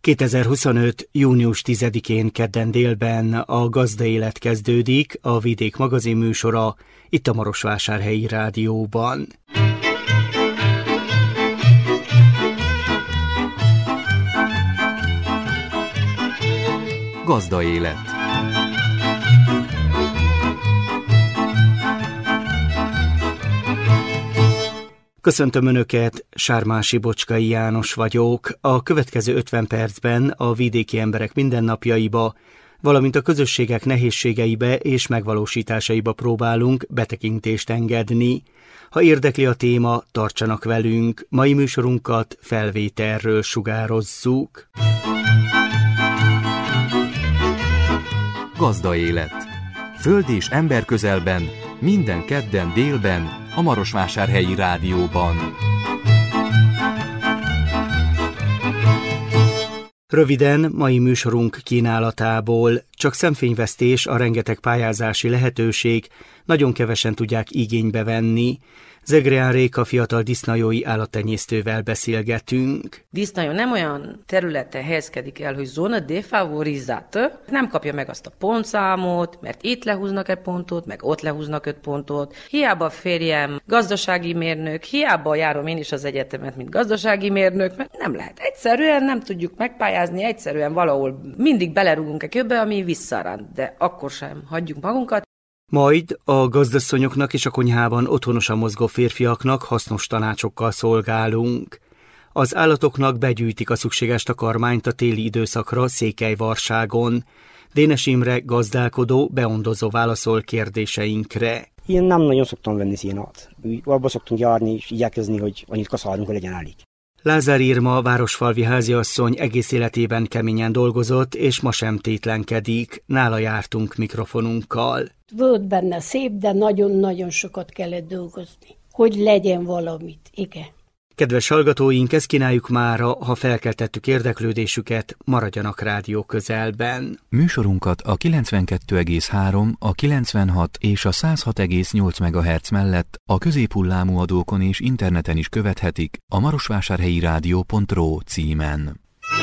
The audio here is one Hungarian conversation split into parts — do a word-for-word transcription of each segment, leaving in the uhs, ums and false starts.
kétezer-huszonöt. június tizedikén kedden délben a Gazdaélet kezdődik, a Vidék magazin műsora, itt a Marosvásárhelyi Rádióban. Gazdaélet. Köszöntöm Önöket, Sármási Bocskai János vagyok. A következő ötven percben a vidéki emberek mindennapjaiba, valamint a közösségek nehézségeibe és megvalósításaiba próbálunk betekintést engedni. Ha érdekli a téma, tartsanak velünk, mai műsorunkat felvételről sugározzuk. Gazdaélet. Föld és ember közelben, minden kedden délben, a Marosvásárhelyi Rádióban. Röviden mai műsorunk kínálatából: csak szemfényvesztés a rengeteg pályázási lehetőség, nagyon kevesen tudják igénybe venni. Zegreán Réka fiatal disznajói állattenyésztővel beszélgetünk. Disznajó nem olyan területen helyezkedik el, hogy zóna defavorizálta, nem kapja meg azt a pontszámot, mert itt lehúznak egy pontot, meg ott lehúznak öt pontot. Hiába a férjem gazdasági mérnök, hiába járom én is az egyetemet, mint gazdasági mérnök, mert nem lehet. Egyszerűen nem tudjuk megpályázni, egyszerűen valahol mindig belerúgunk egy köbbe, ami visszaránt, de akkor sem hagyjuk magunkat. Majd a gazdasszonyoknak és a konyhában otthonosan mozgó férfiaknak hasznos tanácsokkal szolgálunk. Az állatoknak begyűjtik a szükséges takarmányt a téli időszakra Székelyvarságon. Dénes Imre gazdálkodó beondozó válaszol kérdéseinkre. Én nem nagyon szoktam venni színat. Abba szoktunk járni és igyekezni, hogy annyit kaszálunk, hogy legyen elég. Lázár Irma városfalvi háziasszony egész életében keményen dolgozott, és ma sem tétlenkedik. Nála jártunk mikrofonunkkal. Volt benne szép, de nagyon-nagyon sokat kellett dolgozni, hogy legyen valamit, igen. Kedves hallgatóink, ezt kínáljuk mára, ha felkeltettük érdeklődésüket, maradjanak rádió közelben. Műsorunkat a kilencvenkettő egész három, a kilencvenhat és a száz hat egész nyolc megahertz mellett a középhullámú adókon és interneten is követhetik a marosvásárhelyi rádió pont ro címen.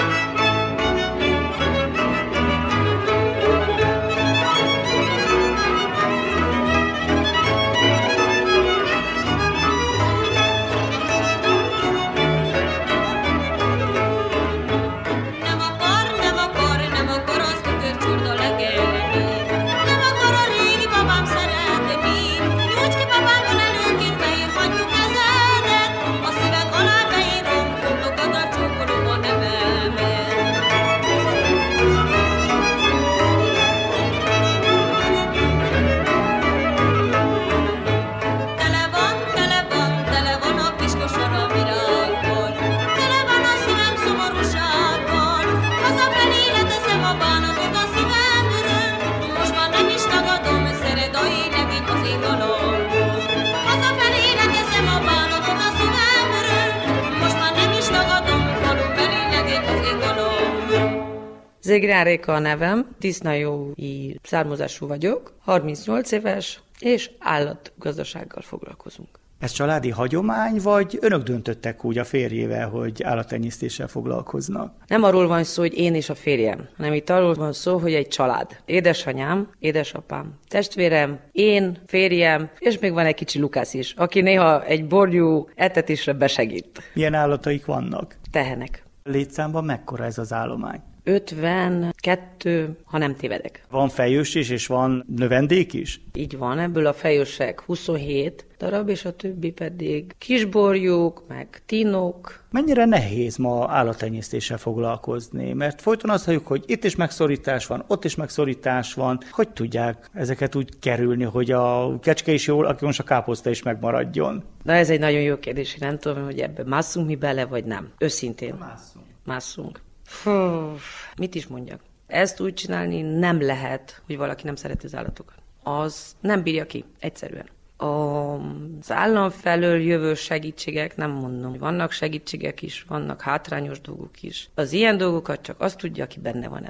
Zegreán Réka a nevem, disznajói származású vagyok, harmincnyolc éves, és állatgazdasággal foglalkozunk. Ez családi hagyomány, vagy önök döntöttek úgy a férjével, hogy állattenyésztéssel foglalkoznak? Nem arról van szó, hogy én és a férjem, hanem itt arról van szó, hogy egy család. Édesanyám, édesapám, testvérem, én, férjem, és még van egy kicsi Lukász is, aki néha egy borjú etetésre besegít. Milyen állataik vannak? Tehenek. Létszámban mekkora ez az állomány? ötvenkettő, ha nem tévedek. Van fejős is, és van növendék is? Így van, ebből a fejősek huszonhét darab, és a többi pedig kisborjuk, meg tinók. Mennyire nehéz ma állattenyésztéssel foglalkozni? Mert folyton azt halljuk, hogy itt is megszorítás van, ott is megszorítás van. Hogy tudják ezeket úgy kerülni, hogy a kecske is jól, aki most a káposzta is megmaradjon? Na ez egy nagyon jó kérdés, én nem tudom, hogy ebbe másszunk mi bele, vagy nem. Őszintén. Másszunk. Másszunk. Fú, mit is mondjak? Ezt úgy csinálni nem lehet, hogy valaki nem szereti az állatokat. Az nem bírja ki, egyszerűen. Az állam felől jövő segítségek, nem mondom, hogy vannak segítségek is, vannak hátrányos dolgok is. Az ilyen dolgokat csak azt tudja, aki benne van ebben.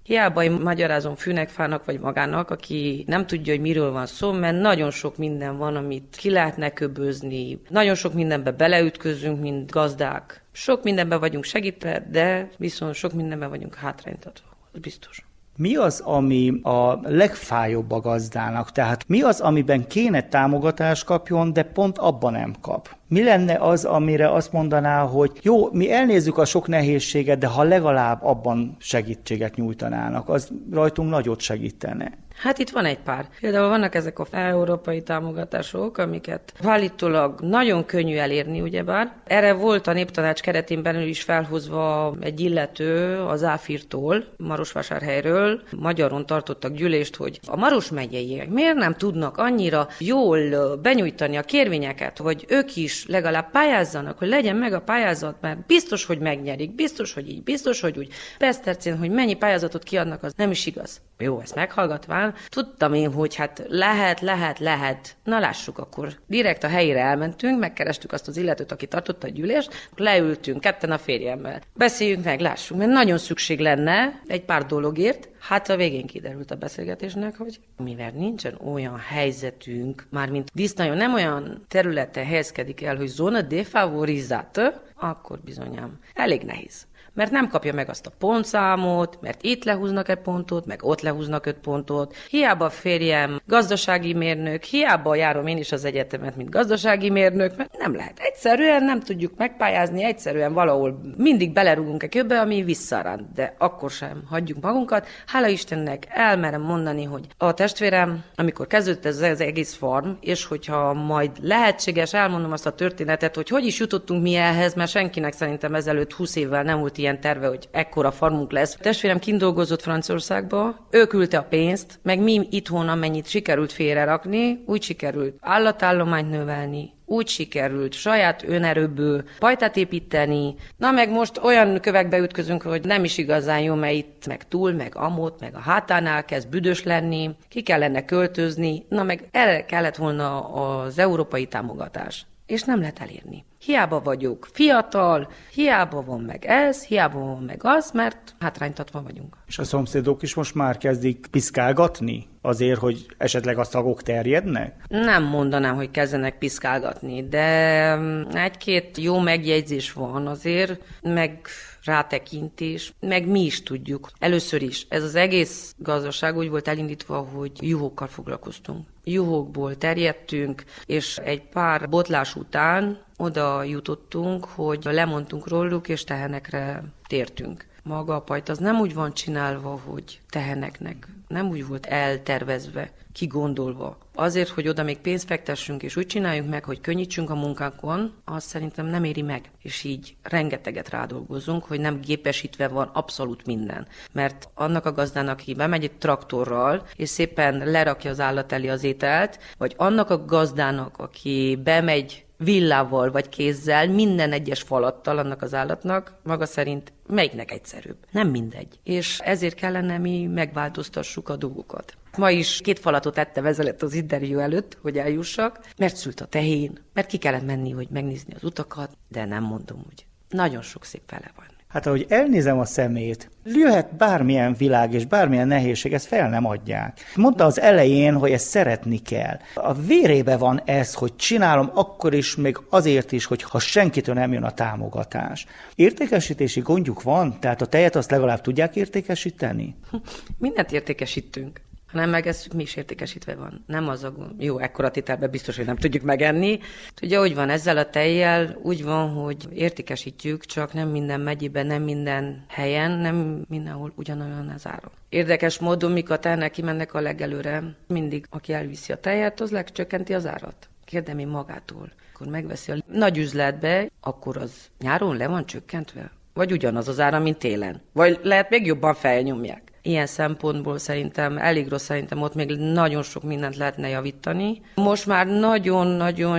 Hiába én magyarázom fűnek, fának vagy magának, aki nem tudja, hogy miről van szó, mert nagyon sok minden van, amit ki lehetne köbözni. Nagyon sok mindenbe beleütközünk, mint gazdák. Sok mindenben vagyunk segítve, de viszont sok mindenben vagyunk hátránytatva. Ez biztos. Mi az, ami a legfájóbb a gazdának? Tehát mi az, amiben kéne támogatást kapjon, de pont abban nem kap? Mi lenne az, amire azt mondaná, hogy jó, mi elnézzük a sok nehézséget, de ha legalább abban segítséget nyújtanának, az rajtunk nagyot segítene? Hát itt van egy pár. Például vannak ezek a európai támogatások, amiket állítólag nagyon könnyű elérni, ugyebár. Erre volt a Néptanács keretén belül is felhozva egy illető az Áfirtól, Marosvásárhelyről. Magyaron tartottak gyűlést, hogy a Maros megyeiek miért nem tudnak annyira jól benyújtani a kérvényeket, hogy ők is legalább pályázzanak, hogy legyen meg a pályázat, mert biztos, hogy megnyerik, biztos, hogy így, biztos, hogy úgy. Besztercén, hogy mennyi pályázatot kiadnak, az nem is igaz. Jó, ezt meghallgatván, tudtam én, hogy hát lehet, lehet, lehet. Na lássuk akkor. Direkt a helyére elmentünk, megkerestük azt az illetőt, aki tartotta a gyűlést, leültünk ketten a férjemmel. Beszéljünk meg, lássuk, mert nagyon szükség lenne egy pár dologért. Hát a végén kiderült a beszélgetésnek, hogy mivel nincsen olyan helyzetünk, mármint Disznajon nem olyan területen helyezkedik el, hogy zóna defavorizata, akkor bizonyám elég nehéz. Mert nem kapja meg azt a pontszámot, mert itt lehúznak egy pontot, meg ott lehúznak öt pontot. Hiába férjem gazdasági mérnök, hiába járom én is az egyetemet, mint gazdasági mérnök, mert nem lehet. Egyszerűen nem tudjuk megpályázni, egyszerűen valahol mindig belerúgunk egy köbbe, ami visszaránt, de akkor sem hagyjuk magunkat. Hála Istennek elmerem mondani, hogy a testvérem, amikor kezdődött ez az egész farm, és hogyha majd lehetséges, elmondom azt a történetet, hogy hogy is jutottunk mi ehhez, mert senkinek szerintem ezelőtt húsz évvel nem volt ilyen terve, hogy ekkora farmunk lesz. A testvérem kint dolgozott Franciaországba, ő küldte a pénzt, meg mi itthon amennyit sikerült félrerakni, úgy sikerült állatállományt növelni, úgy sikerült saját önerőből pajtát építeni. Na meg most olyan kövekbe ütközünk, hogy nem is igazán jó, mert itt meg túl, meg amott, meg a hátánál kezd büdös lenni, ki kellene költözni, na meg erre kellett volna az európai támogatás. És nem lehet elérni. Hiába vagyok fiatal, hiába van meg ez, hiába van meg az, mert hátránytatva vagyunk. És a szomszédok is most már kezdik piszkálgatni azért, hogy esetleg a szagok terjednek? Nem mondanám, hogy kezdenek piszkálgatni, de egy-két jó megjegyzés van azért, meg rátekintés, meg mi is tudjuk. Először is, ez az egész gazdaság úgy volt elindítva, hogy juhokkal foglalkoztunk. Juhokból terjedtünk, és egy pár botlás után oda jutottunk, hogy lemondtunk róluk, és tehenekre tértünk. Maga a pajta az nem úgy van csinálva, hogy teheneknek. Nem úgy volt eltervezve, kigondolva. Azért, hogy oda még pénzt fektessünk, és úgy csináljuk meg, hogy könnyítsünk a munkánkon, azt szerintem nem éri meg. És így rengeteget rádolgozunk, hogy nem gépesítve van abszolút minden. Mert annak a gazdának, aki bemegy egy traktorral, és szépen lerakja az állat elé az ételt, vagy annak a gazdának, aki bemegy villával vagy kézzel, minden egyes falattal annak az állatnak, maga szerint melyiknek egyszerűbb. Nem mindegy. És ezért kellene mi megváltoztassuk a dolgokat. Ma is két falatot ettem ezelőtt az interjú előtt, hogy eljussak, mert szült a tehén, mert ki kellett menni, hogy megnézni az utakat, de nem mondom úgy. Nagyon sok szép fele van. Hát ahogy elnézem a szemét, jöhet bármilyen világ és bármilyen nehézség, ezt fel nem adják. Mondta az elején, hogy ezt szeretni kell. A vérébe van ez, hogy csinálom akkor is, még azért is, hogy ha senkitől nem jön a támogatás. Értékesítési gondjuk van? Tehát a tejet azt legalább tudják értékesíteni? Mindent értékesítünk. Ha nem megesszük, mi is értékesítve van. Nem az a jó, ekkora tételben biztos, hogy nem tudjuk megenni. Ugye úgy van ezzel a tejjel, úgy van, hogy értékesítjük, csak nem minden megyében, nem minden helyen, nem mindenhol ugyanolyan az ára. Érdekes módon, mikor a tehenek kimennek a legelőre, mindig aki elviszi a tejet, az legcsökkenti az árat. Kérdem én magától. Akkor megveszi a nagy üzletbe, akkor az nyáron le van csökkentve? Vagy ugyanaz az ára, mint télen? Vagy lehet még jobban felnyomják? Ilyen szempontból szerintem elég rossz, szerintem ott még nagyon sok mindent lehetne javítani. Most már nagyon-nagyon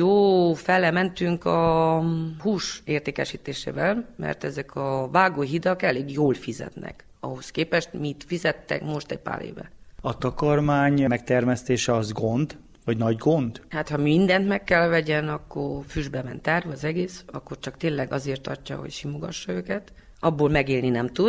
jó fele mentünk a hús értékesítésével, mert ezek a vágóhidak elég jól fizetnek. Ahhoz képest mit fizettek most egy pár éve. A takarmány megtermesztése az gond? Vagy nagy gond? Hát ha mindent meg kell vegyen, akkor füstbe ment terv az egész, akkor csak tényleg azért tartja, hogy simogassa őket. Abból megélni nem tud.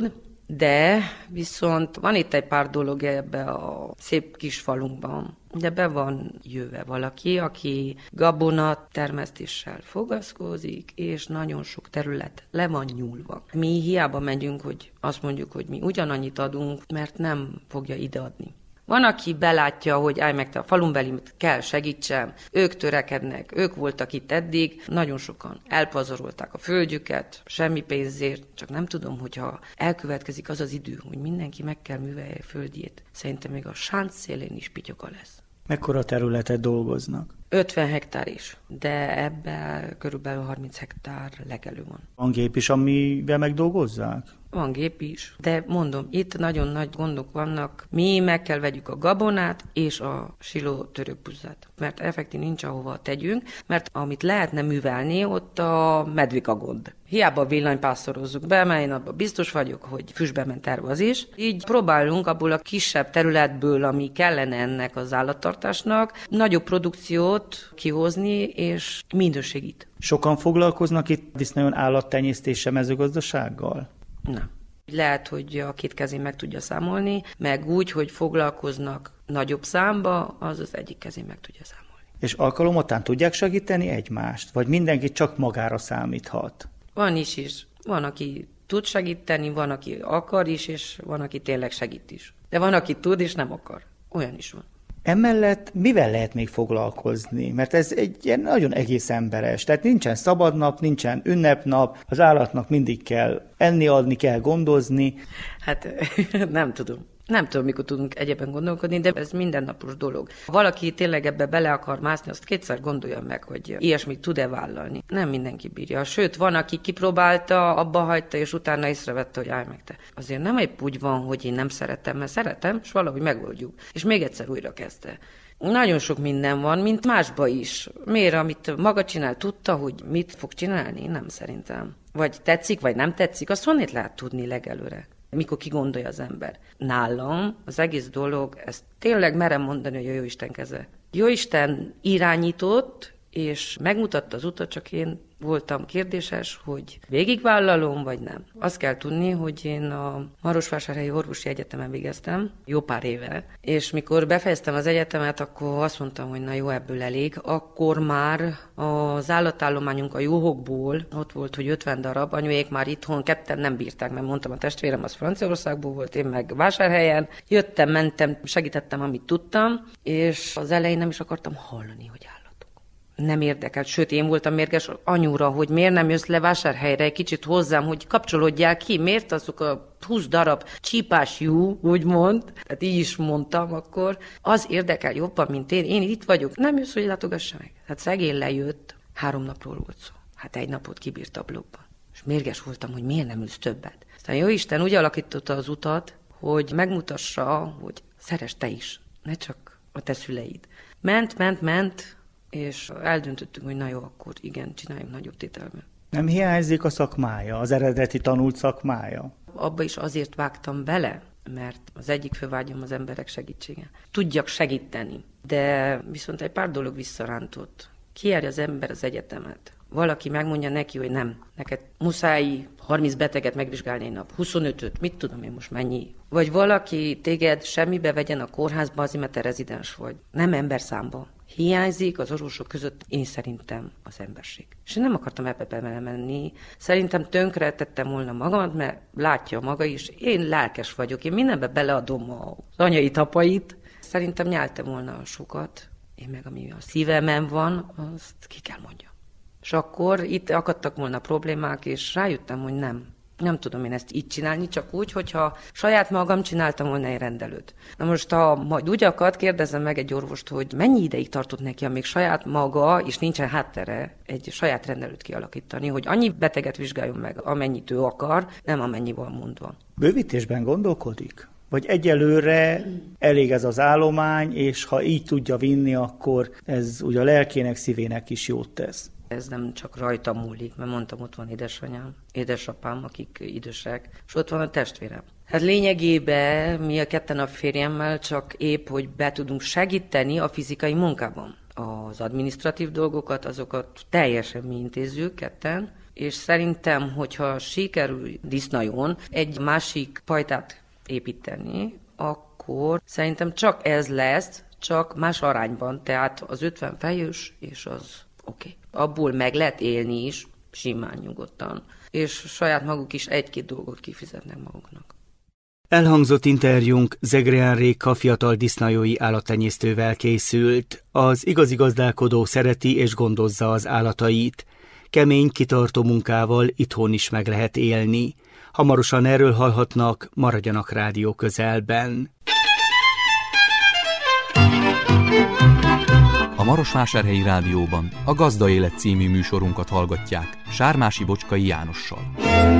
De viszont van itt egy pár dolog ebbe a szép kis falunkban. De be van jöve valaki, aki gabona termesztéssel foglalkozik, és nagyon sok terület le van nyúlva. Mi hiába megyünk, hogy azt mondjuk, hogy mi ugyanannyit adunk, mert nem fogja ideadni. Van, aki belátja, hogy állj meg, te a falunbelit kell segítsem, ők törekednek, ők voltak itt eddig, nagyon sokan elpazarolták a földjüket, semmi pénzért, csak nem tudom, hogyha elkövetkezik az az idő, hogy mindenki meg kell művelje a földjét. Szerintem még a sánc szélén is pityoka lesz. Mekkora területet dolgoznak? ötven hektár is, de ebben körülbelül harminc hektár legelő van. Van gép is, amivel megdolgozzák? Van gép is, de mondom, itt nagyon nagy gondok vannak. Mi meg kell vegyük a gabonát és a siló törökbuzát, mert effektív nincs ahova tegyünk, mert amit lehetne művelni, ott a medvik a gond. Hiába villanypásztorozzuk be, mert én abban biztos vagyok, hogy füstbe ment terv az is. Így próbálunk abból a kisebb területből, ami kellene ennek az állattartásnak, nagyobb produkciót kihozni és minőségít. Sokan foglalkoznak itt disznón állattenyésztéssel, mezőgazdasággal? Nem. Lehet, hogy a két kezén meg tudja számolni, meg úgy, hogy foglalkoznak nagyobb számba, az az egyik kezén meg tudja számolni. És alkalomotán tudják segíteni egymást? Vagy mindenki csak magára számíthat? Van is is. Van, aki tud segíteni, van, aki akar is, és van, aki tényleg segít is. De van, aki tud, és nem akar. Olyan is van. Emellett mivel lehet még foglalkozni? Mert ez egy ilyen nagyon egész emberes. Tehát nincsen szabadnap, nincsen ünnepnap, az állatnak mindig kell enni, adni, kell gondozni. Hát nem tudom. Nem tudom, mikor tudunk egyébben gondolkodni, de ez mindennapos dolog. Ha valaki tényleg ebbe bele akar mászni, azt kétszer gondolja meg, hogy ilyesmit tud-e vállalni. Nem mindenki bírja. Sőt, van, aki kipróbálta, abba hagyta, és utána észrevette, hogy állj meg te. Azért nem épp úgy van, hogy én nem szeretem, mert szeretem, és valahogy megoldjuk. És még egyszer újra kezdte. Nagyon sok minden van, mint másba is. Miért, amit maga csinál, tudta, hogy mit fog csinálni? Nem szerintem. Vagy tetszik, vagy nem tetszik, azt honnét lehet tudni legelőre? Mikor kigondolja az ember. Nálam az egész dolog, ezt tényleg merem mondani, hogy a Jóisten keze. Jóisten irányított, és megmutatta az utat, csak én voltam kérdéses, hogy végigvállalom, vagy nem. Azt kell tudni, hogy én a Marosvásárhelyi Orvosi Egyetemen végeztem, jó pár éve, és mikor befejeztem az egyetemet, akkor azt mondtam, hogy na jó, ebből elég. Akkor már az állatállományunk a juhokból, ott volt, hogy ötven darab, anyuék már itthon, ketten nem bírták, mert mondtam, a testvérem az Franciaországból volt, én meg Vásárhelyen. Jöttem, mentem, segítettem, amit tudtam, és az elején nem is akartam hallani, hogy áll. Nem érdekelt, sőt, én voltam mérges anyura, hogy miért nem jössz le Vásárhelyre egy kicsit hozzám, hogy kapcsolódjál ki, miért azok a húsz darab csípás jú, úgymond, tehát így is mondtam akkor, az érdekel jobban, mint én, én itt vagyok, nem jössz, hogy látogassa meg. Hát szegény lejött, három napról volt szó. Hát egy napot kibírt a blokkban. És mérges voltam, hogy miért nem ülsz többet. Aztán Jóisten úgy alakította az utat, hogy megmutassa, hogy szeress te is, ne csak a te szüleid. Ment, ment, ment, és eldöntöttünk, hogy na jó, akkor igen, csináljunk nagyobb tételben. Nem hiányzik a szakmája, az eredeti tanult szakmája? Abba is azért vágtam bele, mert az egyik fővágyam az emberek segítsége. Tudjak segíteni, de viszont egy pár dolog visszarántott. Kijárja az ember az egyetemet. Valaki megmondja neki, hogy nem, neked muszáj harminc beteget megvizsgálni egy nap, huszonötöt, mit tudom én most mennyi. Vagy valaki téged semmibe vegyen a kórházba, azért, mert te rezidens vagy. Nem ember számba. Hiányzik az orvosok között én szerintem az emberség. És én nem akartam ebbe belemenni. Szerintem tönkre tettem volna magamat, mert látja maga is. Én lelkes vagyok, én mindenbe beleadom az anyai tapait. Szerintem nyáltam volna sokat. Én meg ami a szívemen van, azt ki kell mondjam. És akkor itt akadtak volna problémák, és rájöttem, hogy nem. Nem tudom én ezt így csinálni, csak úgy, hogyha saját magam csináltam volna egy rendelőt. Na most, ha majd úgy akad, kérdezzem meg egy orvost, hogy mennyi ideig tartott neki, amíg saját maga, és nincsen háttere, egy saját rendelőt kialakítani, hogy annyi beteget vizsgáljon meg, amennyit ő akar, nem amennyi van mondva. Bővítésben gondolkodik? Vagy egyelőre elég ez az állomány, és ha így tudja vinni, akkor ez ugye a lelkének, szívének is jót tesz? Ez nem csak rajta múlik, mert mondtam, ott van édesanyám, édesapám, akik idősek, és ott van a testvérem. Hát lényegében mi a ketten a férjemmel csak épp, hogy be tudunk segíteni a fizikai munkában. Az adminisztratív dolgokat, azokat teljesen mi intézzük ketten, És szerintem, hogyha sikerül disznajon egy másik pajtát építeni, akkor szerintem csak ez lesz, csak más arányban, tehát az ötven fejős, és az oké. Okay. Abból meg lehet élni is, simán, nyugodtan. És saját maguk is egy-két dolgot kifizetnek maguknak. Elhangzott interjúnk Zegreán Réka fiatal disznajói állattenyésztővel készült. Az igazi gazdálkodó szereti és gondozza az állatait. Kemény, kitartó munkával itthon is meg lehet élni. Hamarosan erről hallhatnak, maradjanak rádió közelben. A Marosvásárhelyi Rádióban a Gazda Élet című műsorunkat hallgatják Sármási Bocskai Jánossal.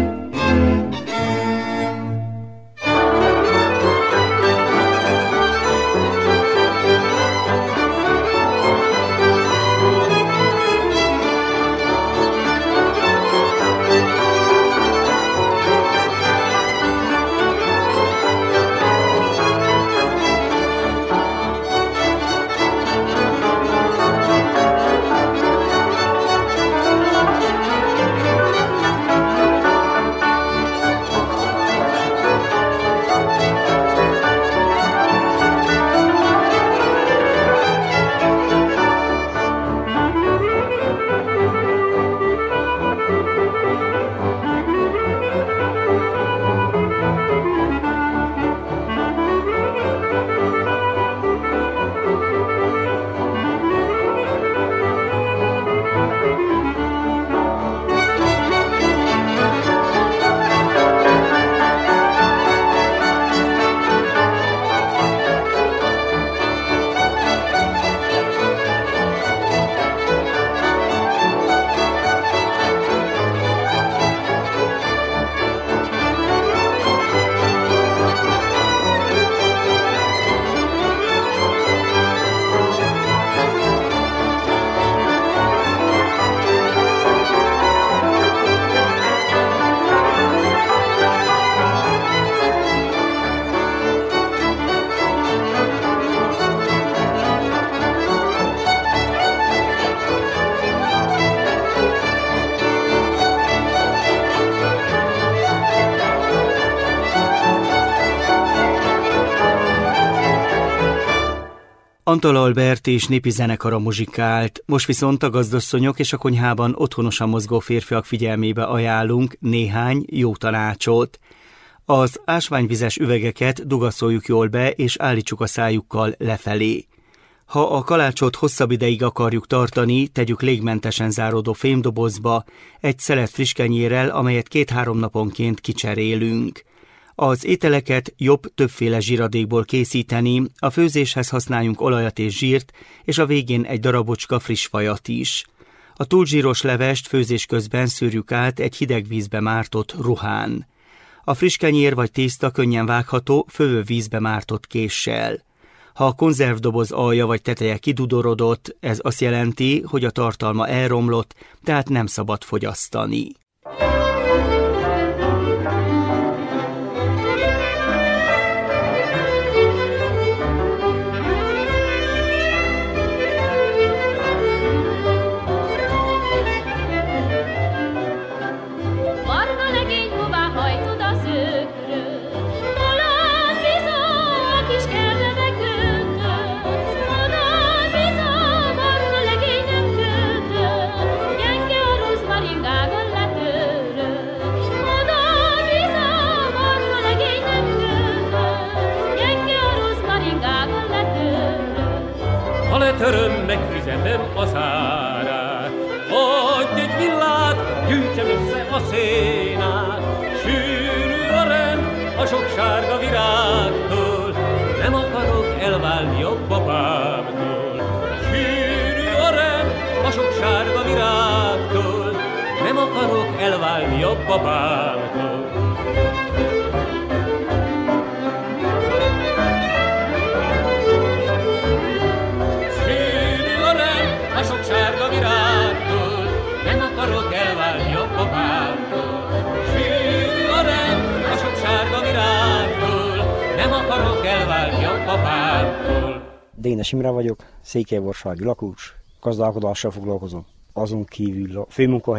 Antal Albert és népi zenekara muzsikált, most viszont a gazdasszonyok és a konyhában otthonosan mozgó férfiak figyelmébe ajánlunk néhány jó tanácsot. Az ásványvizes üvegeket dugaszoljuk jól be, és állítsuk a szájukkal lefelé. Ha a kalácsot hosszabb ideig akarjuk tartani, tegyük légmentesen záródó fémdobozba, egy szelet friss kenyérrel, amelyet két-három naponként kicserélünk. Az ételeket jobb többféle zsíradékból készíteni, a főzéshez használjunk olajat és zsírt, és a végén egy darabocska friss vajat is. A túlzsíros levest főzés közben szűrjük át egy hideg vízbe mártott ruhán. A friss kenyér vagy tészta könnyen vágható, fővő vízbe mártott késsel. Ha a konzervdoboz alja vagy teteje kidudorodott, ez azt jelenti, hogy a tartalma elromlott, tehát nem szabad fogyasztani. Letöröm, megfizetem az árát, adj egy villát, gyűjtsem össze a szénát. Sűrű a rend a sok sárga virágtól, nem akarok elválni jobb apámtól. Sűrű a rend a sok sárga virágtól, nem akarok elválni jobb apámtól. Dénes Imre vagyok, Székelyborsalgi lakós, gazdálkodással foglalkozom. Azon kívül a főmunkahelyem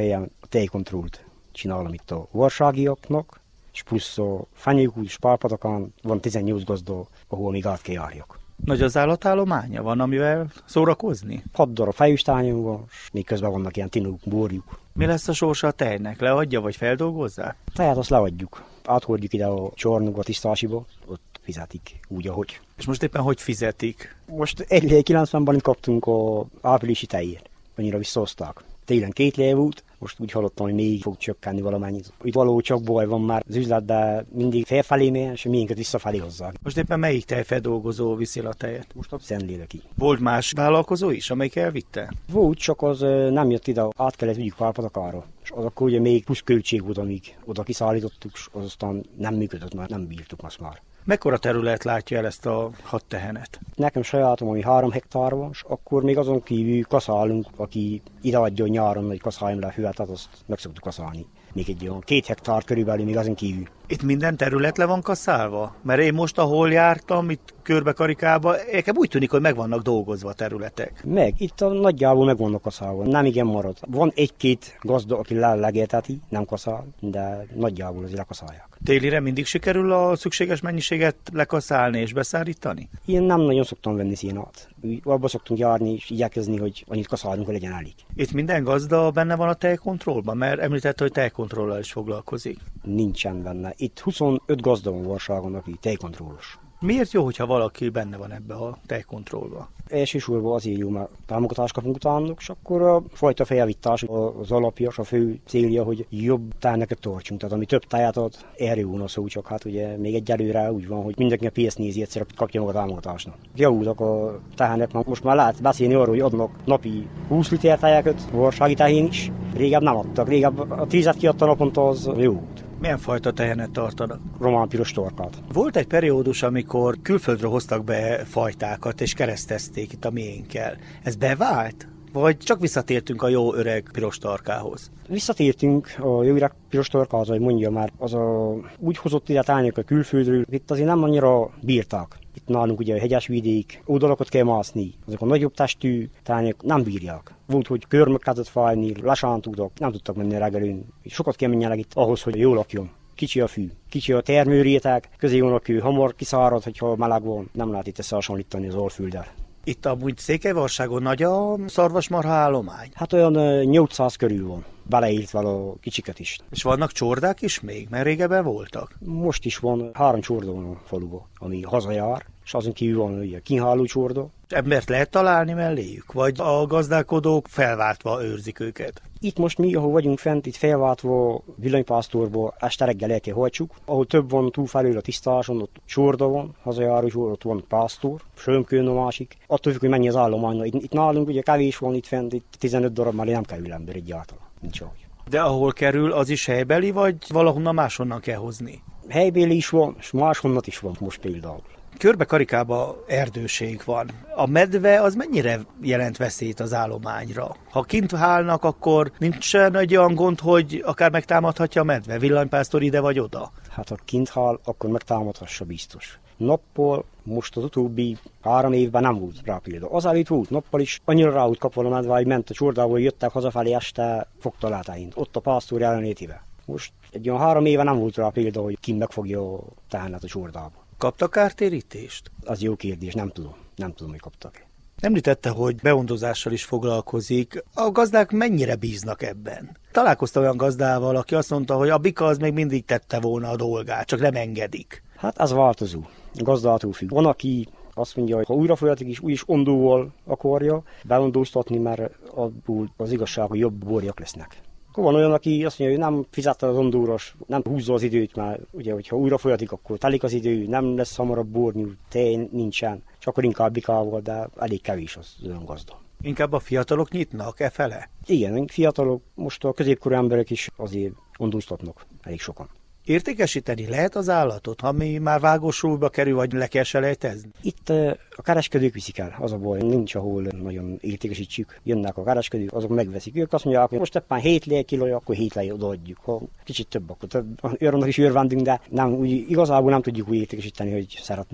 tejkontrollt csinálom itt a varságiaknak, és plusz a Fenyőkút és Pálpatakán van tizennyolc gazda, ahol még át kell járjak. Nagy az állatállománya, van amivel szórakozni? Hat darab fejőstányom van, és még közben vannak ilyen tinók, borjuk. Mi lesz a sorsa a tejnek? Leadja vagy feldolgozzák? Tehát azt leadjuk. Áthordjuk ide a csornokba, a tisztásiba, ott fizetik úgy, ahogy. És most éppen hogy fizetik? Most egy kilencvenben kaptunk a áprilisi tejért. Annyira visszahozták. Télen két lé volt, most úgy hallottam, hogy még fog csökkenni valamennyit. Itt való csak baj van már az üzletben, mindig felfelé mér, és miénket visszafelé hozzák. Most éppen melyik tejfeldolgozó viszi a tejet? Most a Szentléleki. Volt más vállalkozó is, amelyik elvitte? Volt, csak az nem jött ide, át kellett vigyük Pálpatakára. És az akkor ugye még plusz költség volt, amíg oda kiszállítottuk, és az aztán nem működött, mert nem bírtuk azt már. Mekkora terület látja el ezt a hat tehenet? Nekem sajátom, ami három hektár van, és akkor még azon kívül kaszálunk, aki ideadja nyáron, hogy kaszáljam le a hüvet, azt meg szoktuk kaszálni. Még egy olyan két hektár körülbelül még azon kívül. Itt minden terület le van kaszálva? Mert én most, ahol jártam, itt körbe Karikába, nekem úgy tűnik, hogy meg vannak dolgozva a területek. Meg, itt a nagyjából meg vannak kaszálva, nem igen marad. Van egy-két gazda, aki legelteti, nem kaszál, de nagyjából azért lekaszálják. Télire mindig sikerül a szükséges mennyiséget lekaszálni és beszállítani? Én nem nagyon szoktam venni szénát. Abba szoktunk járni és igyekezni, hogy annyit kaszálunk, hogy legyen elég. Itt minden gazda benne van a tejkontrollban, mert említette, hogy tejkontrollal is foglalkozik. Nincsen benne. Itt huszonöt gazda van Varságon, aki tejkontrollos. Miért jó, hogyha valaki benne van ebbe a tejkontrollba? Elsősorban azért jó, mert támogatást kapunk utánok, és akkor a fajta feljavítás az alapja, a fő célja, hogy jobb tejneket tartsunk. Tehát ami több tejet ad, erre jó a szó, csak hát ugye még egyelőre úgy van, hogy mindenki a piac nézi, egyszer kapja maga a támogatásnak. Javultak a tehenek, most már lehet beszélni arról, hogy adnak napi húsz liter tejeket, varsági tehén is. Régebb nem adtak, régebb a tízet kiadta naponta, az jó volt. Milyen fajta tehenet tartanak? Román piros torkát. Volt egy periódus, amikor külföldről hoztak be fajtákat, és keresztezték itt a miénkkel. Ez bevált? Vagy csak visszatértünk a jó öreg piros tarkához? Visszatértünk a jó öreg piros tarkához, hogy mondja már, az a, úgy hozott ide tányok a külföldről, itt azért nem annyira bírták. Itt nálunk ugye a hegyes vidék, oldalakat kell mászni, azok a nagyobb testű tányok nem bírják. Volt, hogy körmök kezdett fájni, lesántultak, nem tudtak menni reggelőn. Sokat kell menjenek itt ahhoz, hogy jól lakjon. Kicsi a fű, kicsi a termőréteg, közé van a kő, hamar kiszárad, hogyha meleg van, nem lehet itt összehasonlítani az Alfölddel. Itt amúgy Székelyvarságon nagy a szarvasmarha állomány? Hát olyan nyolcszáz körül van, beleírt vele a kicsiket is. És vannak csordák is még, mert régebben voltak? Most is van, három csorda van a faluban, ami hazajár, és azon kívül van ugye kínháló csorda. Embert lehet találni melléjük? Vagy a gazdálkodók felváltva őrzik őket? Itt most mi, ahol vagyunk fent, itt felváltva villanypásztorba, este reggel el kell hajtsuk. Ahol több van túlfelül a tisztáson, ott csorda van, hazajáró csorda, ott van pásztor, sölmkőn a másik. Attól függ, hogy mennyi az állomány. Itt, itt nálunk ugye kevés van itt fent, itt tizenöt darab mellé nem kerül ember egyáltalán. Nincs ahogy. De ahol kerül, az is helybeli, vagy valahonnan máshonnan kell hozni? Helybéli is van, és máshonnat is van most például. Körbe Karikában erdőség van. A medve az mennyire jelent veszélyt az állományra? Ha kint hálnak, akkor nincsen egy olyan gond, hogy akár megtámadhatja a medve, villanypásztor ide vagy oda? Hát ha kint hál, akkor megtámadhassa biztos. Nappal most az utóbbi három évben nem volt rá példa. Az előtt volt nappal is, annyira rá volt kapva a medve, hogy ment a csordából, jöttek hazafelé este, fogta látáint. Ott a pásztor jelenlétével. Most egy olyan három éve nem volt rá példa, hogy ki megfogja a tehenet a csordába. Kaptak kártérítést? Az jó kérdés, nem tudom. Nem tudom, hogy kaptak. Említette, hogy beondozással is foglalkozik. A gazdák mennyire bíznak ebben? Találkoztam olyan gazdával, aki azt mondta, hogy a bika az még mindig tette volna a dolgát, csak nem engedik. Hát ez változó. A gazdától függ. Van, aki azt mondja, hogy ha újra folyatik is, úgyis ondóval akarja beondóztatni, mert abból az igazság, hogy jobb borjak lesznek. Akkor van olyan, aki azt mondja, hogy nem fizette az ondóros, nem húzza az időt, mert ugye, hogyha újra folyatik, akkor telik az idő, nem lesz hamarabb bornyú, tej nincsen, csak akkor inkább bikával, de elég kevés az olyan gazda. Inkább a fiatalok nyitnak e fele? Igen, fiatalok, most a középkorú emberek is azért ondóztatnak, elég sokan. Értékesíteni lehet az állatot, ami már vágósúlyba kerül, vagy le kell selejtezni? Itt a kereskedők viszik el, az a baj, nincs ahol nagyon értékesítsük. Jönnek a kereskedők, azok megveszik. Ők azt mondják, hogy most éppen hét lé kilója, akkor hét lé odaadjuk. Ha kicsit több, akkor több. Örömnek is örvendünk, de nem, úgy, igazából nem tudjuk úgy értékesíteni, hogy szeretnék.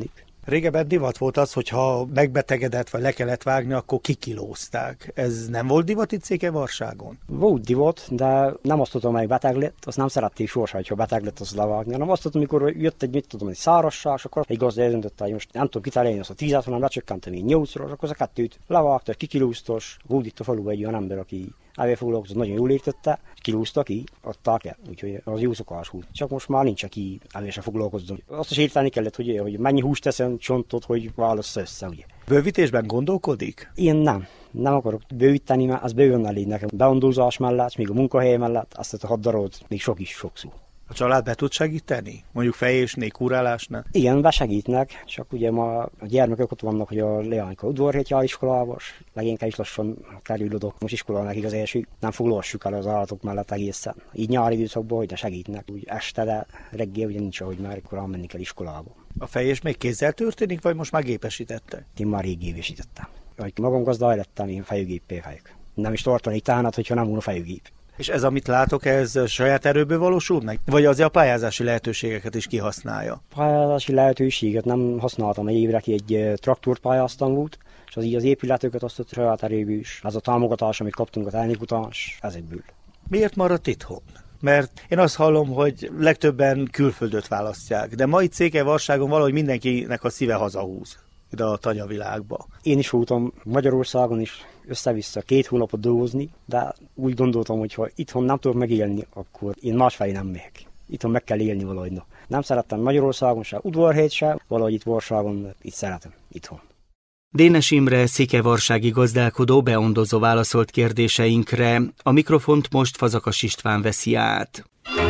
Régebben divat volt az, hogyha megbetegedett vagy le kellett vágni, akkor kikilózták. Ez nem volt divat itt Székelyvarságon? Volt divat, de nem azt tudom, hogy beteg lett, azt nem szerették sorsá, hogyha beteg lett, az levágni, hanem azt tudom, amikor jött egy, mit tudom, egy szárasság, és akkor egy gazda eldöntötte, hogy most nem tudom kiterelni azt a tízet, hanem lecsökkentem én nyolcra, és akkor az a kettőt levágta, kikilóztos. Volt itt a faluban egy olyan ember, aki ezzel foglalkozott, nagyon jól értette, kilúzta ki, adták el, úgyhogy az jó szokás volt. Csak most már nincs, aki ezzel se foglalkozzon. Azt is érteni kellett, hogy, hogy mennyi húst teszem, csontot, hogy válassza össze, ugye. Bővítésben gondolkodik? Én nem. Nem akarok bővíteni, mert az bőven elég nekem. Beondózás mellett, még a munkahely mellett, azt a hat darabot még sok is sok szó. A család be tud segíteni? Mondjuk fejésnél, kurálásnál? Igen, besegítnek, csak ugye ma a gyermekek ott vannak, hogy a Leányka udvarhét jár iskolába, leginkább is lassan kerülődök. Most iskolának az első, nem foglalssuk el az állatok mellett egészen. Így nyári időszakban, hogy de segítnek, úgy este, de reggel ugye nincs, ahogy már korán menni kell iskolába. A fejés még kézzel történik, vagy most már gépesítette? Én már rég gépesítettem. Ahogy magam gazda lettem, én fejőgéppé fejük. Nem is tartani tánat, hogyha nem volna fejőgép. És ez, amit látok, ez saját erőből valósul meg? Vagy azért a pályázási lehetőségeket is kihasználja? Pályázási lehetőséget nem használtam, egy évre ki egy traktort pályáztam volt, és az így az épületeket azt a saját erőből is. Ez a támogatás, amit kaptunk a technikutás, ezekből. Miért maradt itthon? Mert én azt hallom, hogy legtöbben külföldöt választják, de ma itt Székelyvarságon valahogy mindenkinek a szíve hazahúz ide a tanyavilágba. Én is voltam Magyarországon is össze-vissza két hónapot dolgozni, de úgy gondoltam, hogy ha itthon nem tudok megélni, akkor én másfelé nem megyek. Itthon meg kell élni valahogy. No. Nem szerettem Magyarországon se, Udvarhelyt se, valahogy itt Varságon, itt szeretem, itthon. Dénes Imre székelyvarsági gazdálkodó beondozó válaszolt kérdéseinkre, a mikrofont most Fazakas István veszi át.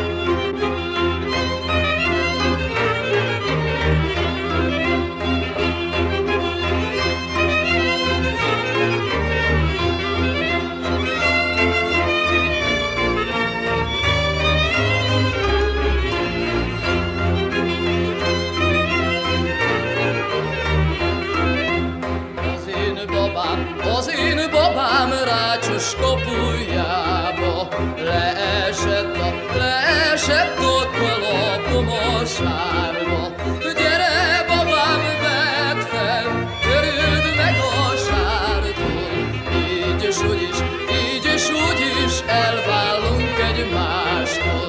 Rácsos kapujába leesett, a, leesett ott valapom a sárba. Gyere, babám, vedd fel, törüld meg a sártól. Így és úgy is, így és úgy is elválunk egymástól.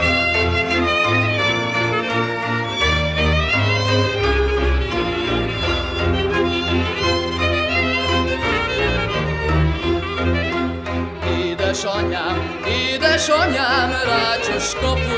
Édesanyám, édesanyám rácsos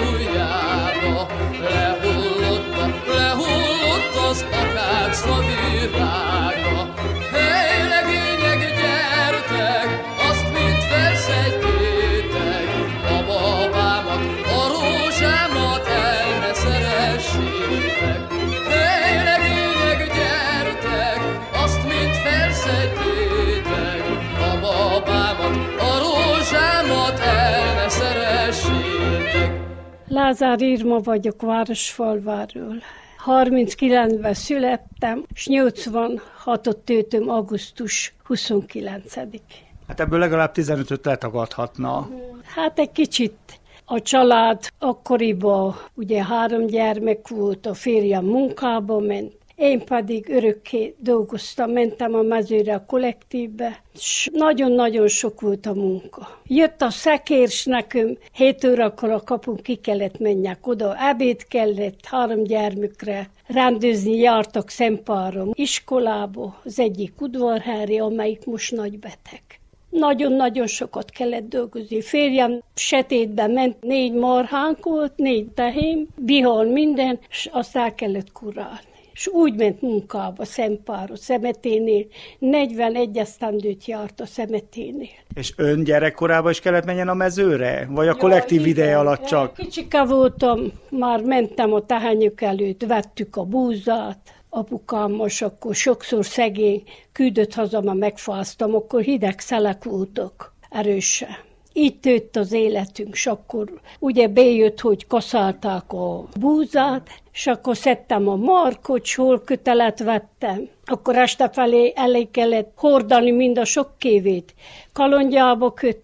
kapujába lehullott, a, lehullott az akácna virága. Hey, legények, gyertek, azt mind felszedjétek, a babámat, a rózsámat el ne szeressétek. Hey, legények, gyertek, azt mind felszedjétek, a babámat, a rózsámat el ne szeressétek. Lázár Irma vagyok Városfalváról. harminckilencben születtem, és nyolcvanhatot töltöm augusztus huszonkilencedikén. Hát ebből legalább tizenötöt letagadhatna. Hát egy kicsit. A család akkoriban ugye három gyermek volt, a férjem munkába ment, én pedig örökké dolgoztam, mentem a mezőre, a kollektívbe, és nagyon-nagyon sok volt a munka. Jött a szekér, és nekünk hét órakor a kapun ki kellett menjek oda, ebéd kellett három gyermekre, rendezni jártak Szempáron iskolába, az egyik udvarhári, amelyik most nagybeteg. Nagyon-nagyon sokat kellett dolgozni. Férjem sötétben ment, négy marhánk volt, négy tehén, bihal minden, és azt el kellett kurálni. És úgy ment munkába Szempáron, Szemeténél, negyvenegy esztendőt járt a Szemeténél. És ön gyerekkorában is kellett menjen a mezőre? Vagy a kollektív ja, ideje alatt csak? Kicsike voltam, már mentem a tehányok előtt, vettük a búzát, apukám most akkor sokszor szegény, küldött haza, már megfáztam, akkor hideg szelek voltak, erősen. Így tőtt az életünk, és akkor ugye bejött, hogy kaszálták a búzát, és akkor szedtem a markot, sorkötelet vettem. Akkor este felé elég kellett hordani mind a sok kévét, kalondjába kötni.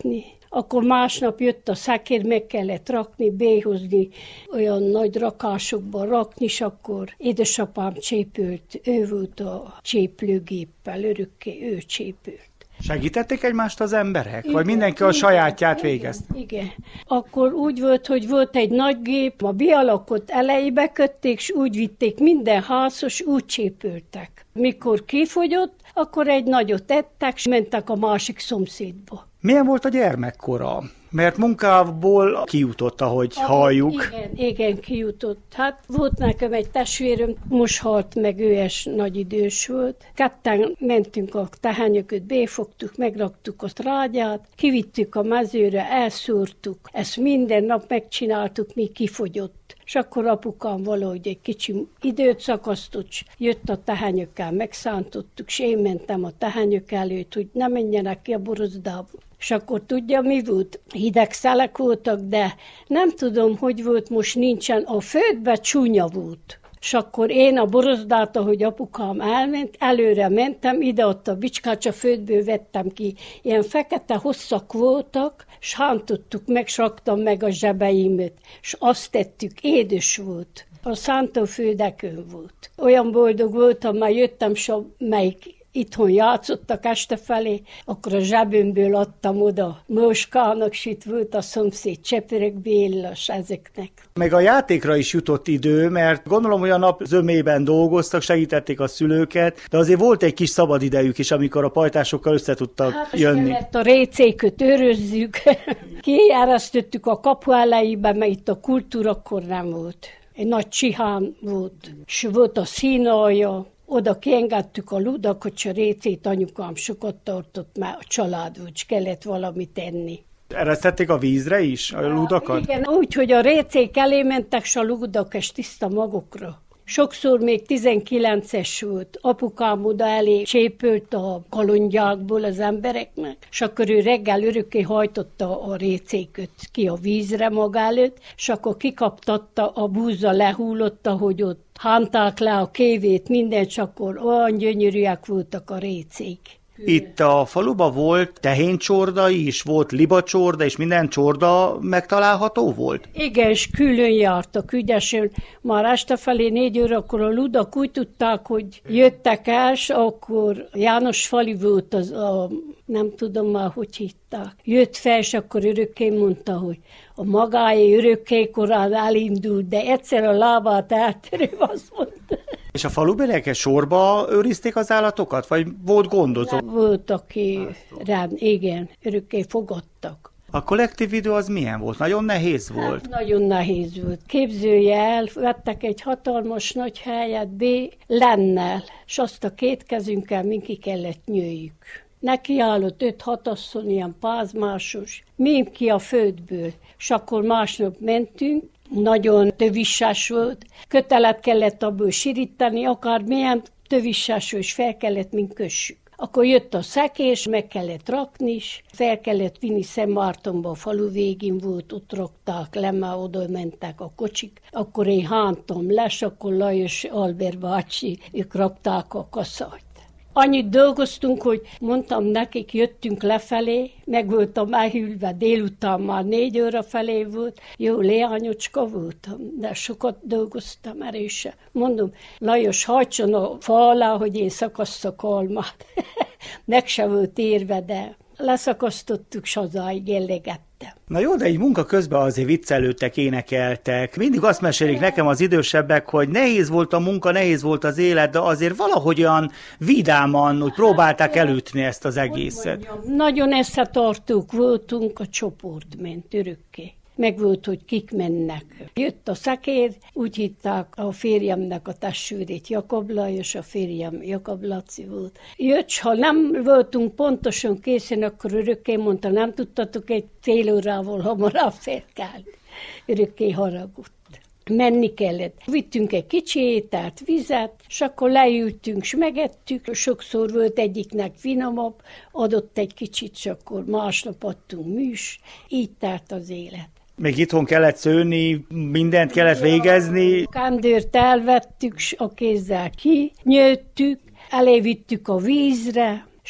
akkor másnap jött a szekér, meg kellett rakni, béhozni, olyan nagy rakásokban rakni, és akkor édesapám csépült, ő volt a cséplőgéppel, örökké ő csépült. Segítették egymást az emberek? Igen, vagy mindenki a sajátját végezte? Igen, igen. Akkor úgy volt, hogy volt egy nagy gép, a bialakot elejébe kötték, és úgy vitték minden házhoz, úgy csépültek. Mikor kifogyott, akkor egy nagyot ettek, és mentek a másik szomszédba. Milyen volt a gyermekkora? Mert munkából kijutott, ahogy Ahogy, halljuk. Igen, igen, kijutott. Hát volt nekem egy testvérem, most halt meg, ő es nagy idős volt. Ketten mentünk a tehányököt, befogtuk, megraktuk a trágyát, kivittük a mezőre, elszúrtuk. Ezt minden nap megcsináltuk, míg kifogyott. És akkor apukám valahogy egy kicsi időt szakasztott, jött a tehányökkel, megszántottuk, és én mentem a tehányök előtt, hogy ne menjenek ki a borozdába. És akkor tudja, mi volt? Hideg szelek voltak, de nem tudom, hogy volt, most nincsen. A földbe csúnya volt. És akkor én a borozdát, ahogy apukám elment, előre mentem, ide-ott a bicskát, a földből vettem ki. Ilyen fekete hosszak voltak, és hántottuk meg, s raktam meg a zsebeimet. És azt tettük, édes volt. A szántóföldekön volt. Olyan boldog voltam, már jöttem, s melyik itthon játszottak este felé, akkor a zsebünkből adtam oda Móskának, s itt volt a szomszéd Cseperek Bélas ezeknek. Meg a játékra is jutott idő, mert gondolom, hogy a nap zömében dolgoztak, segítették a szülőket, de azért volt egy kis szabadidejük is, amikor a pajtásokkal össze tudtak hát, jönni. Hát a récéköt őrözzük, kiárasztottuk a kapu elejébe, mert itt a kultúra akkor nem volt. Egy nagy csihán volt, és volt a színalja. Oda kiengedtük a ludakat, és a récét anyukám sokat tartott, mert a család úgy, és kellett valamit tenni. Eresztették a vízre is, a ludakat? Igen, úgy, hogy a récék elé mentek, s a ludak és tiszta magukra. Sokszor még tizenkilences volt, apukám oda elé csépült a kalondjákból az embereknek, és akkor ő reggel örökké hajtotta a récéköt ki a vízre maga előtt, és akkor kikaptatta, a búza lehullott, ahogy ott hánták le a kévét, minden, csak akkor olyan gyönyörűek voltak a récék. Itt a faluban volt tehéncsorda is, volt libacsorda, és minden csorda megtalálható volt? Igen, és külön jártak ügyesen. Már este felé négy órakor a ludak úgy tudták, hogy jöttek el, és akkor János Fali volt az a, nem tudom már, hogy hitták. Jött fel, és akkor örökké mondta, hogy a magáé örökké korán elindult, de egyszer a lábát eltörő, azt mondta. És a falubeliek sorba őrizték az állatokat, vagy volt gondozó? Volt, aki rám, igen, örökké fogadtak. A kollektív idő az milyen volt? Nagyon nehéz volt? Hát, nagyon nehéz volt. Képzelje el, vettek egy hatalmas nagy helyet B lennel, és azt a két kezünkkel minki kellett nyőjük. Neki állott öt-hat asszony, ilyen pázmásos, mi ki a földből, és akkor másnap mentünk, nagyon tövissás volt, kötelet kellett abból sirítani, akármilyen tövissás, és fel kellett, mint kössük. Akkor jött a szekés, meg kellett rakni is, fel kellett vinni Szentmártonba, a falu végén volt, ott rakták le, már oda mentek a kocsik. Akkor én hántam les, akkor Lajos Albert bácsi, ők rakták a kaszajt. Annyit dolgoztunk, hogy mondtam nekik, jöttünk lefelé, meg voltam elhűlve, délután már négy óra felé volt, jó leányocska voltam, de sokat dolgoztam erősen. Mondom, Lajos, hajtson a fa alá, hogy én szakasszak almát. Meg se volt érve, de leszakasztottuk, s hazáig elegettem. Na jó, de így munka közben azért viccelődtek, énekeltek. Mindig azt mesélik nekem az idősebbek, hogy nehéz volt a munka, nehéz volt az élet, de azért valahogy olyan vidáman, úgy próbálták elütni ezt az egészet. Nagyon összetartók voltunk, a csoport ment örökké. Meg volt, hogy kik mennek. Jött a szekér, úgy hitták a férjemnek a testvérét Jakab Lajos, a férjem Jakab Laci volt. Jött, ha nem voltunk pontosan készen, akkor örökké mondta, nem tudtatok egy fél órával hamarabb fel kell. Örökké haragott. Menni kellett. Vittünk egy kicsi ételt, vizet, és akkor leültünk, és megettük. Sokszor volt egyiknek finomabb, adott egy kicsit, és akkor másnap adtunk műs. Így tárt az élet. Még itthon kellett szőni, mindent kellett végezni. A kandőrt elvettük, a kézzel kinyőttük, elévittük a vízre,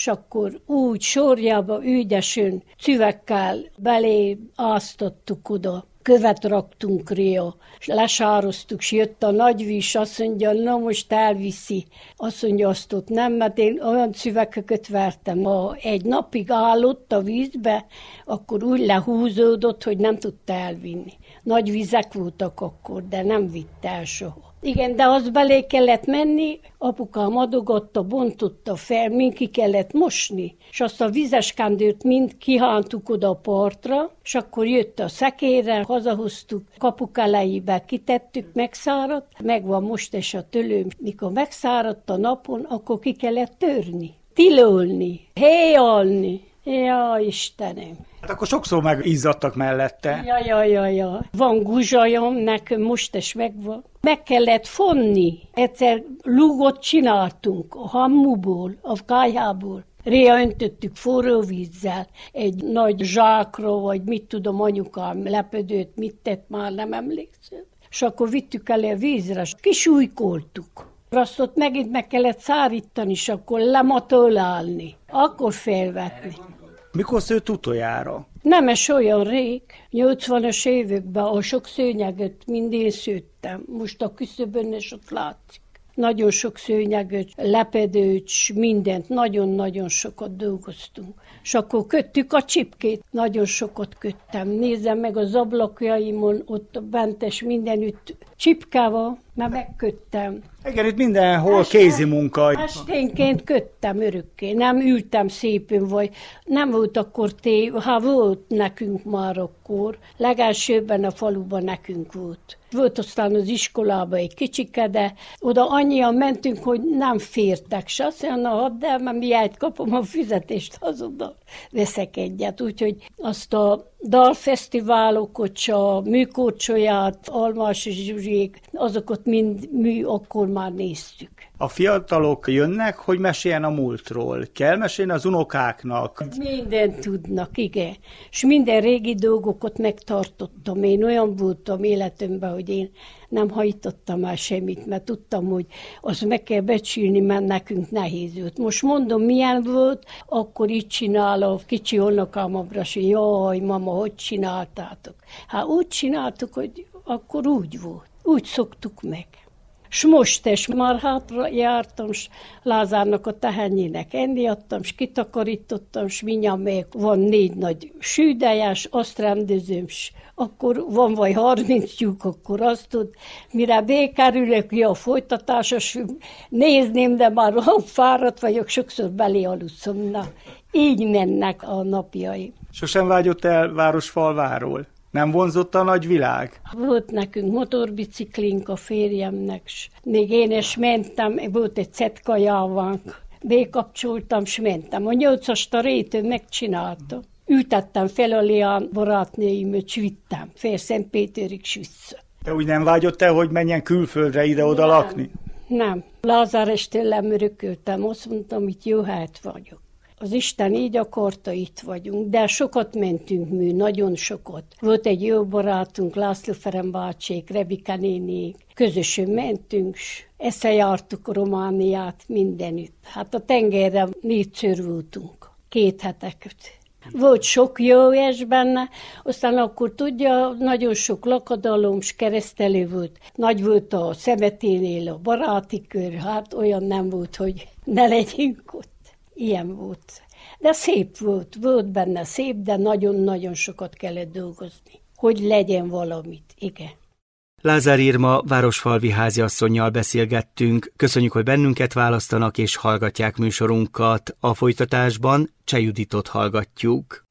és akkor úgy sorjába ügyesen cüvekkel belé áztattuk oda. Követ raktunk réa, és lesároztuk, és jött a nagyvíz, azt mondja, na most elviszi. Azt mondja, azt ott nem, mert én olyan szüvegeket vertem. Ha egy napig állott a vízbe, akkor úgy lehúzódott, hogy nem tudta elvinni. Nagy vizek voltak akkor, de nem vitte el soha. Igen, de az belé kellett menni, apukám adogatta, bontotta fel, mind ki kellett mosni, és azt a vizes kandőrt mind kihántuk oda a partra, és akkor jött a szekérre, hazahoztuk, kapuk elejébe kitettük, megszáradt, megvan most és a tölőm, mikor megszáradt a napon, akkor ki kellett törni, tilolni, héjalni. Ja, Istenem! Hát akkor sokszor megizzadtak mellette. Ja, ja, ja, ja. Van guzsajom, nekem most is megvan. Meg kellett fonni. Egyszer lúgot csináltunk a hamuból, a kályhából. Réha öntöttük forró vízzel, egy nagy zsákra, vagy mit tudom, anyukám lepedőt, mit tett, már nem emlékszem. És akkor vittük elé a vízre, és kisújkoltuk. Azt ott megint meg kellett szárítani, és akkor lematolálni. Akkor felvetni. Mikor szőtt utoljára? Nem es olyan rég. nyolcvanas években a sok szőnyeget mind én szőttem. Most a küszöbön is ott látszik. Nagyon sok szőnyeget, lepedőt, mindent, nagyon-nagyon sokat dolgoztunk. És akkor köttük a csipkét, nagyon sokat köttem. Nézzem meg az ablakjaimon, ott bentes mindenütt csipkával, mert megköttem. Igen, itt mindenhol kézi munka. Esténként köttem örökké, nem ültem szépen, vagy nem volt akkor té, ha volt nekünk már akkor, legelsőbben a faluban nekünk volt. Volt aztán az iskolában egy kicsike, de oda annyian mentünk, hogy nem fértek se. Azt mondja, na hadd el, mert miért kapom a fizetést, azonnal veszek egyet. Úgyhogy azt a dalfesztiválokat, a műkorcsolyát, Almás és Zsuzsék, azokat mind mű akkor már néztük. A fiatalok jönnek, hogy meséljen a múltról. Kell mesélni az unokáknak. Mindent tudnak, igen. És minden régi dolgokat megtartottam. Én olyan voltam életemben, hogy én nem hajtottam el semmit, mert tudtam, hogy azt meg kell becsülni, mert nekünk nehéz volt. Most mondom, milyen volt, akkor így csinál a kicsi unokám abrasi, jaj, mama, hogy csináltátok? Hát úgy csináltuk, hogy akkor úgy volt. Úgy szoktuk meg. S most is már hátra jártam, s Lázárnak a tehenyének enni adtam, s kitakarítottam, s mindjárt még van négy nagy sűdejes, azt rendezőm, s akkor van vagy harminc tyúk, akkor azt tud, mire békerülök, ja, a folytatásos, nézném, de már fáradt vagyok, sokszor belé aluszom. Na, így mennek a napjaim. Sosem vágyott el városfalváról? Nem vonzott a nagy világ? Volt nekünk motorbiciklink a férjemnek, s még én is mentem, volt egy cetkajávánk, bekapcsoltam, s mentem. A nyolcast a rétő megcsináltam. Ültettem fel a Leán barátnőimet, s vittem fel Szentpéterig s vissza. De úgy nem vágyott el, hogy menjen külföldre ide-oda nem, lakni? Nem. Lázár is tőlem örököltem, azt mondtam, itt jó helyet vagyok. Az Isten így akarta, itt vagyunk, de sokat mentünk mű, nagyon sokat. Volt egy jó barátunk, László Ferenc bácsék, Rebika nénék, közösen mentünk, s esze jártuk Romániát mindenütt. Hát a tengerre négyszer voltunk, két heteket. Volt sok jó es benne, aztán akkor tudja, nagyon sok lakadalom, s keresztelő volt. Nagy volt a szemeténél a baráti kör, hát olyan nem volt, hogy ne legyünk ott. Ilyen volt. De szép volt, volt benne szép, de nagyon-nagyon sokat kellett dolgozni, hogy legyen valamit, igen. Lázár Irma városfalvi háziasszonnyal beszélgettünk. Köszönjük, hogy bennünket választanak és hallgatják műsorunkat. A folytatásban Cseh Juditot hallgatjuk.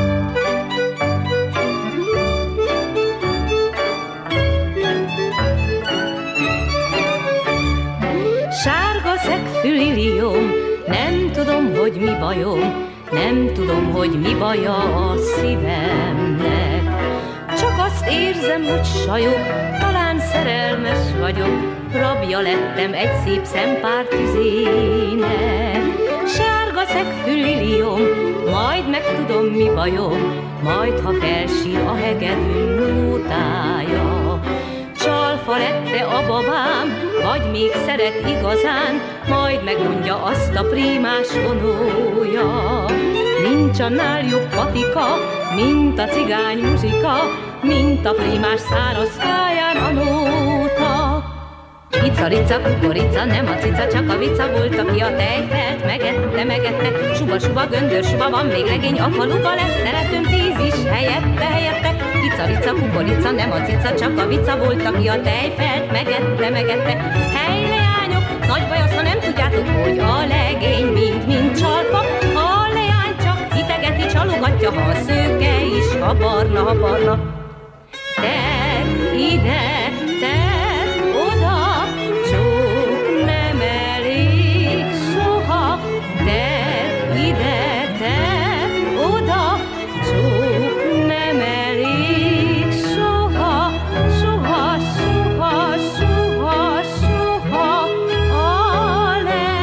Sárga szegfülilióm, nem tudom, hogy mi bajom, nem tudom, hogy mi baja a szívemnek. Csak azt érzem, hogy sajog, talán szerelmes vagyok, rabja lettem egy szép szempár tüzének. Sárga szegfülilióm, majd megtudom, mi bajom, majd ha felsír a hegedűn nótája. Csalfa falette a babám, vagy még szeret igazán, majd megmondja azt a prímás vonója. Nincs annál jobb patika, mint a cigány muzsika, mint a prímás száraz fáján a nóta. Ica, rica, kukorica, nem a cica, csak a vica volt, aki a tejfelt megette, megette. Suba, suba, göndör, suba, van még legény a faluba, lesz szeretőm tíz is helyette, helyette. Ica, rica, kukorica, nem a cica, csak a vica volt, aki a tejfelt megette, megette. Hely, leányok, nagy baj az, ha nem tudjátok, hogy a legény mind-mind csalfa. A leány csak hitegeti, csalogatja, ha a szőke is, ha barna, ha barna. Te ide, te oda, csók nem elég soha. Te ide, te oda, csók nem elég soha. Soha, soha, soha, soha a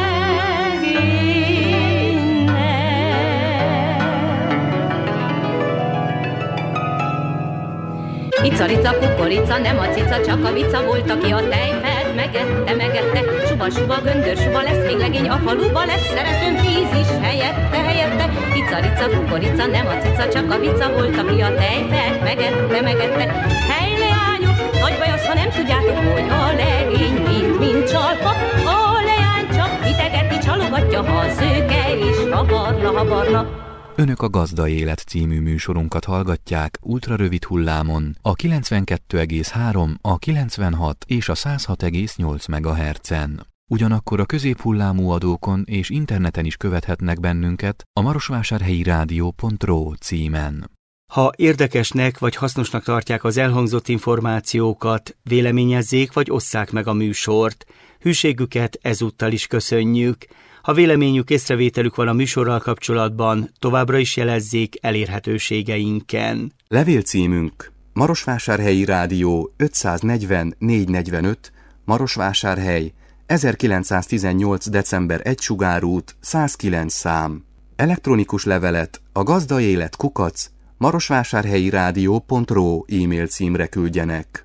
Ica, rica, kukorica, nem a cica, csak a vica volt, aki a tejfelt megette, megette. Suba, suba, göndör, suba, lesz még legény a faluba, lesz szeretőm tíz is helyette, helyette. Ica, rica, kukorica, nem a cica, csak a vica volt, aki a tejfelt megette, megette. Hely, leányok, nagy baj az, ha nem tudjátok, hogy a legény mind-mind csalfa. A leány csak hitegeti, csalogatja, ha a szőke is, ha barna, ha barna. Önök a Gazda Élet című műsorunkat hallgatják ultrarövid hullámon a kilencvenkettő egész három, a kilencvenhat és a száz hat egész nyolc megahertzen. Ugyanakkor a középhullámú adókon és interneten is követhetnek bennünket a marosvásárhelyi rádió pont ro címen. Ha érdekesnek vagy hasznosnak tartják az elhangzott információkat, véleményezzék vagy osszák meg a műsort. Hűségüket ezúttal is köszönjük. Ha véleményük, észrevételük van a műsorral kapcsolatban, továbbra is jelezzék elérhetőségeinken. Levélcímünk Marosvásárhelyi Rádió ötszáznegyven négyszáznegyvenöt, Marosvásárhely, ezerkilencszáztizennyolc. december egy Sugárút, száz kilenc szám. Elektronikus levelet a gazdaélet kukac marosvásárhelyi rádió pont ro e-mail címre küldjenek.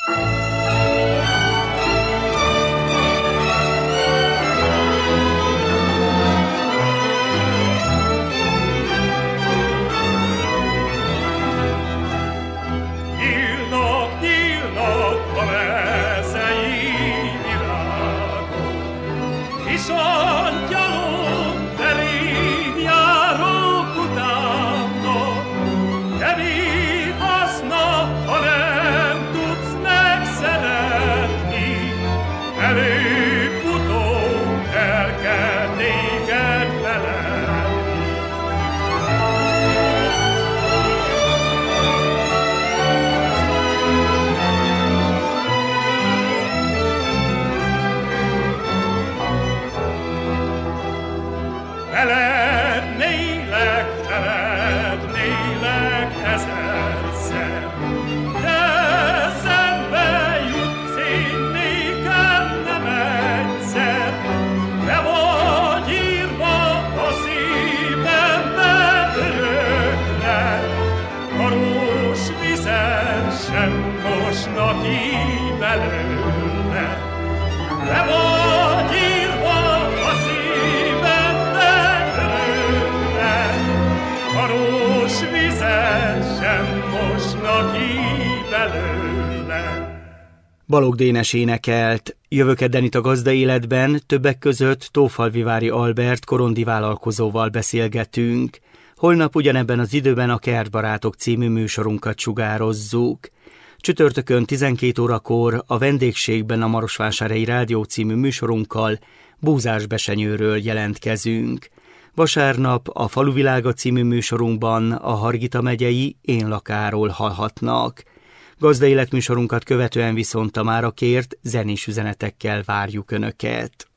Balogh Dénes énekelt. Jövő kedden itt a Gazda Életben többek között Tófalvivári Albert korondi vállalkozóval beszélgetünk. Holnap ugyanebben az időben a Kertbarátok című műsorunkat sugározzuk. Csütörtökön tizenkét órakor a vendégségben a Marosvásárhelyi Rádió című műsorunkkal Búzás Besenyőről jelentkezünk. Vasárnap a Faluvilága című műsorunkban a Hargita megyei Én lakáról hallhatnak. Gazda életműsorunkat követően viszont a mára kért zenés üzenetekkel várjuk Önöket.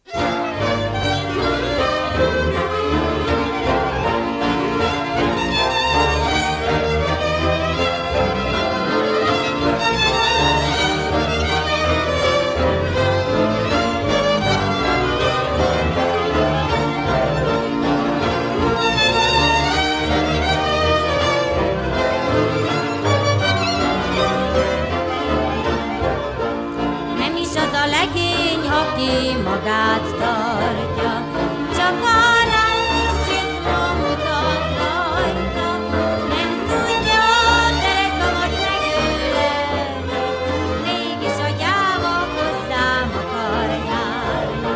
aki magát tartja, csak arra csizma mutat rajta, nem tudja a derekamat megölelni, mégis agyába hozzám akar járni.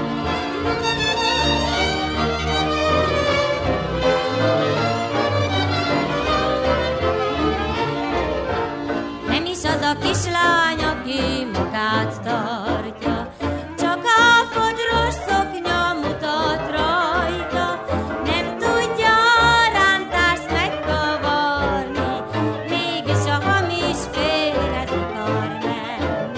Nem is az a kislány, aki magát tartja, csak a fodros szoknya mutat rajta, nem tudja a rántást megkavarni, mégis a hamis férhez akar menni.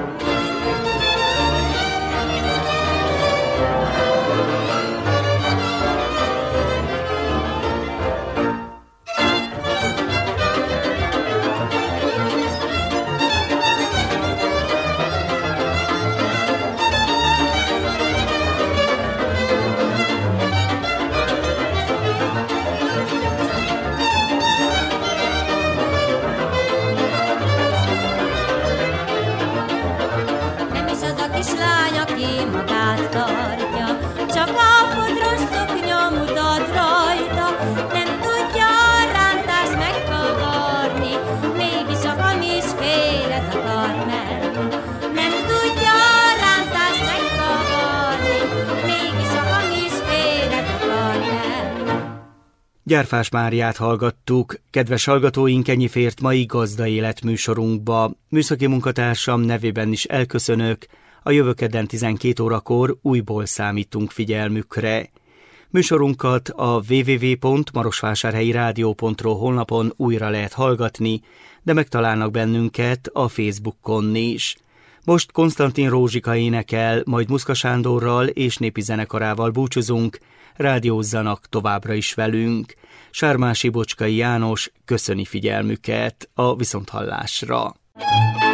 Nem is az a kislány, aki magát tartja, csak a fodros szoknya mutat rajta, nem tudja a rántást megkavarni, mégis a hamis férhez akar menni. Nem tudja a rántást megkavarni, mégis a hamis férhez akar menni. Gyárfás Máriát hallgattuk. Kedves hallgatóink, ennyi fért mai Gazda Élet műsorunkba. Műszaki munkatársam nevében is elköszönök. A jövő kedden tizenkét órakor újból számítunk figyelmükre. Műsorunkat a double-u double-u double-u pont marosvásárhelyi rádió pont ro honlapon újra lehet hallgatni, de megtalálnak bennünket a Facebookon is. Most Konstantin Rózsika énekel, majd Muszka Sándorral és népi zenekarával búcsúzunk, rádiózzanak továbbra is velünk. Sármási Bocskai János köszöni figyelmüket, a viszonthallásra.